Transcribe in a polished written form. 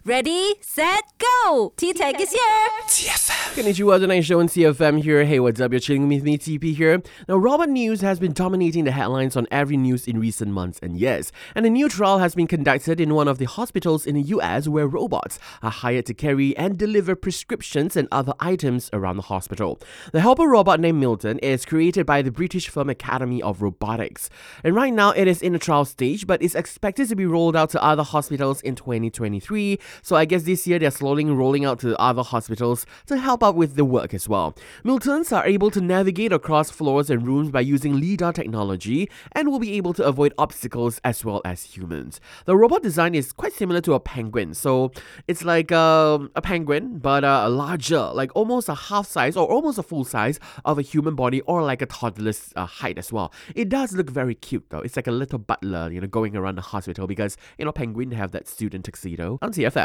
Ready, set, go! T-Tech is here! TFM. Konnichiwa, the night show on CFM here. Hey, what's up? You're chilling with me, TP here. Now, robot news has been dominating the headlines on every news in recent months, and a new trial has been conducted in one of the hospitals in the US where robots are hired to carry and deliver prescriptions and other items around the hospital. The helper robot named Milton is created by the British firm Academy of Robotics, and right now it is in the trial stage, but is expected to be rolled out to other hospitals in 2023. So I guess this year they're slowly rolling out to other hospitals to help out with the work as well. Miltons are able to navigate across floors and rooms by using LiDAR technology and will be able to avoid obstacles as well as humans. The robot design is quite similar to a penguin, so it's like a penguin but larger, like almost a half size or almost a full size of a human body or like a toddler's height as well. It does look very cute though. It's like a little butler, going around the hospital because, penguin have that student tuxedo. On TFM.